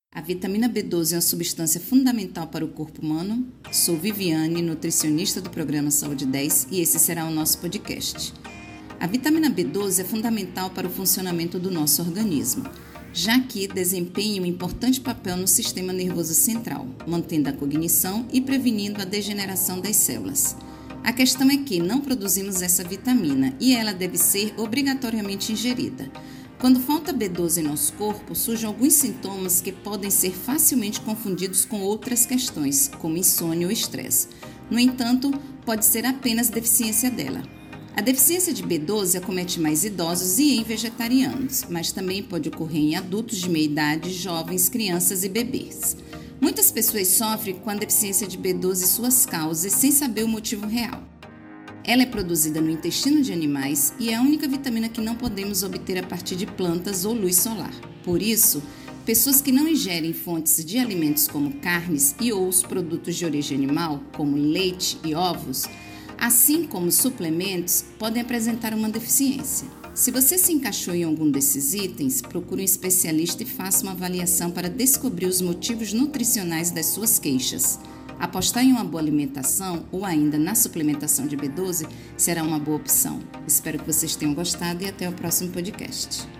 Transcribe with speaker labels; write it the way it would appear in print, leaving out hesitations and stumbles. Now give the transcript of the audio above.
Speaker 1: A vitamina B12 é uma substância fundamental para o corpo humano? Sou Viviane, nutricionista do programa Saúde 10 e esse será o nosso podcast. A vitamina B12 é fundamental para o funcionamento do nosso organismo, já que desempenha um importante papel no sistema nervoso central, mantendo a cognição e prevenindo a degeneração das células. A questão é que não produzimos essa vitamina e ela deve ser obrigatoriamente ingerida. Quando falta B12 em nosso corpo, surgem alguns sintomas que podem ser facilmente confundidos com outras questões, como insônia ou estresse. No entanto, pode ser apenas deficiência dela. A deficiência de B12 acomete mais idosos e em vegetarianos, mas também pode ocorrer em adultos de meia idade, jovens, crianças e bebês. Muitas pessoas sofrem com a deficiência de B12 e suas causas sem saber o motivo real. Ela é produzida no intestino de animais e é a única vitamina que não podemos obter a partir de plantas ou luz solar. Por isso, pessoas que não ingerem fontes de alimentos como carnes e ou os produtos de origem animal, como leite e ovos, assim como suplementos, podem apresentar uma deficiência. Se você se encaixou em algum desses itens, procure um especialista e faça uma avaliação para descobrir os motivos nutricionais das suas queixas. Apostar em uma boa alimentação ou ainda na suplementação de B12 será uma boa opção. Espero que vocês tenham gostado e até o próximo podcast.